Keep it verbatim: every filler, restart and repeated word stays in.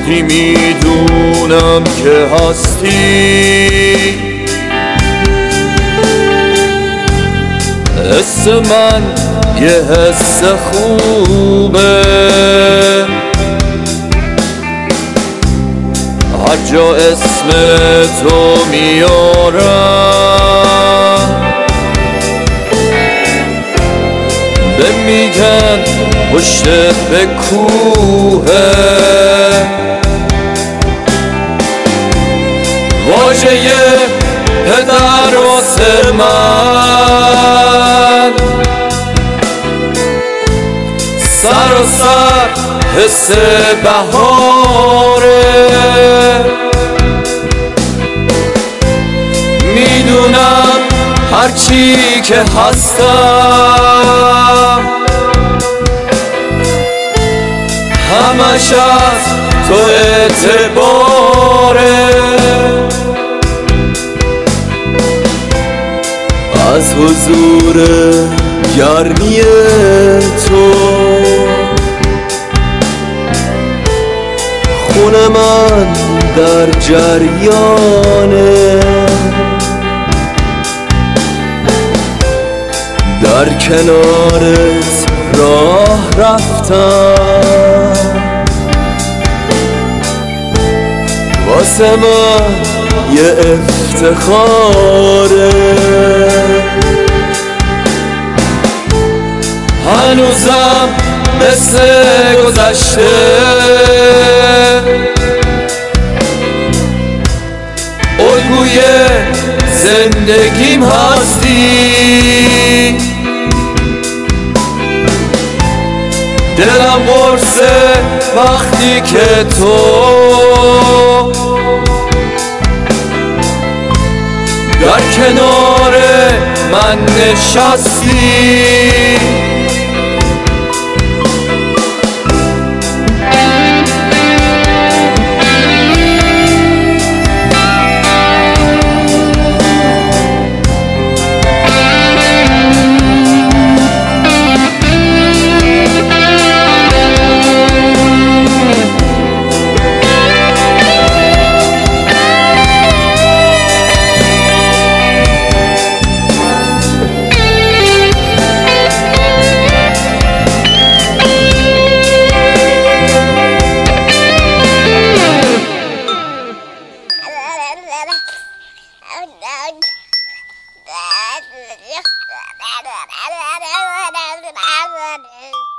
گاهی میدونم که هستی، حس من یه حس خوبه، هر جا اسم تو میارم به میگن پشتت به کوهه، واژه پدر واسه من سر و سر حس بهاره، میدونم هرچی که هستم همش از تو اعتباره، از حضور گرمی تو خون من در جریانه، در کنارت راه رفتم واسه من یه افتخاره، هنوزم مثل گذشته الگوی زندگیم هستی، دلم قرصه وقتی که تو در کنار من نشستی. Oh, no.